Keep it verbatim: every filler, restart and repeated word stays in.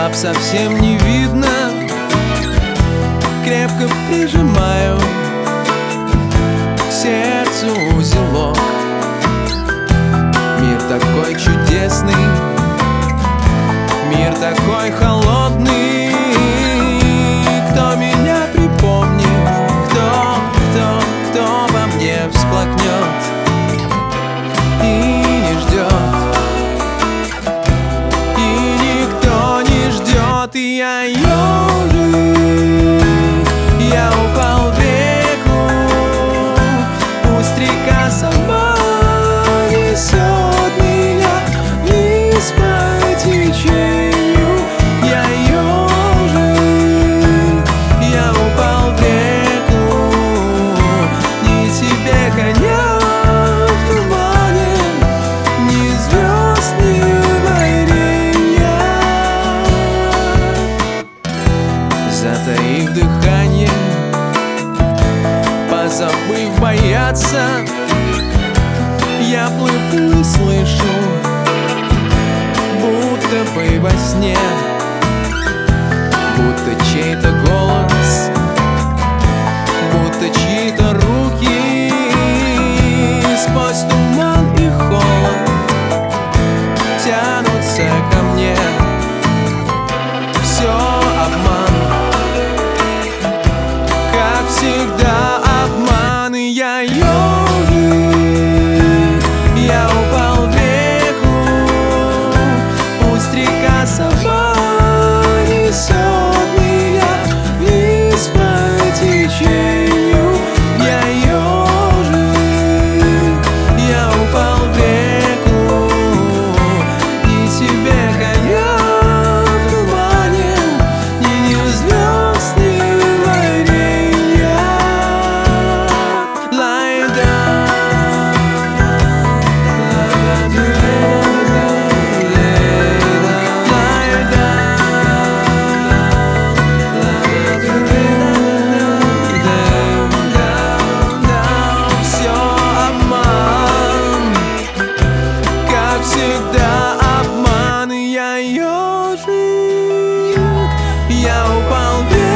Лап совсем не видно, крепко прижимаю к сердцу узелок. Мир такой чудесный, мир такой холодный. Кто меня припомнит, кто, кто, кто во мне всплакнет и не ждет, и никто не ждет. И я ежик, я упал в реку, пусть река сама несет меня вниз по течению. Я ежик, я упал в реку, ни тебе коня в тумане, ни звезд, ни варенья. Затаив дыхание, позабыв бояться, я плыву и слышу, будто бы во сне, будто чей-то голос, будто чьи-то руки сквозь туман и холод тянутся ко мне. Все обман, как всегда обман. И я ежик, я упал в реку, пусть река сама несет меня вниз по течению. Я ежик, я упал в реку, ни тебе коня в тумане, ни звезд, ни варенья. Lie down. Всегда обман. И я ежик, я упал в